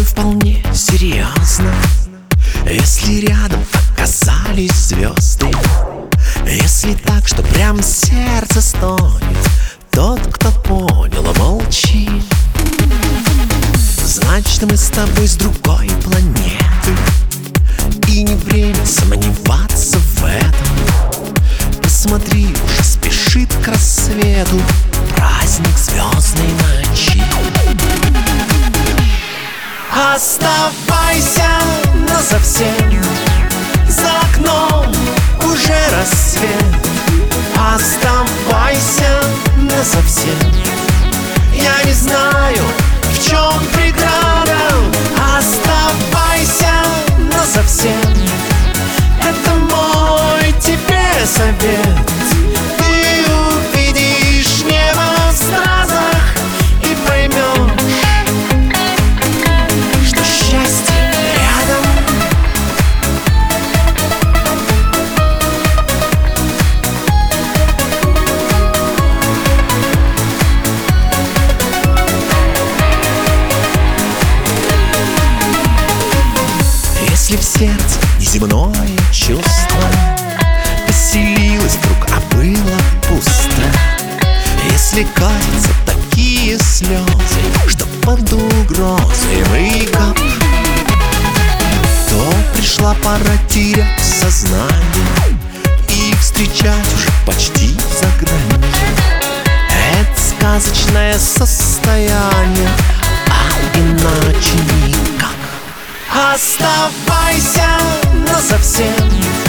вполне серьезно, если рядом оказались звезды. Если так, что прям сердце стонет, тот, кто понял, молчи. Значит, мы с тобой с другой планеты, и не время сомневаться в этом. Посмотри, уже спешит к рассвету праздник звездной ночи. Оставайся насовсем, за окном уже рассвет. Оставайся насовсем, я не знаю, в чем преграда. Оставайся насовсем, это мой тебе совет. Ты увидишь небо в стразах и поймешь, что счастье рядом. Если в сердце неземное чувство поселилось вдруг, а было пусто, если катятся такие слезы, что под угрозой выкоп, то пришла пора терять сознание и встречать уже почти за гранью это сказочное состояние, а иначе никак. Оставайся насовсем,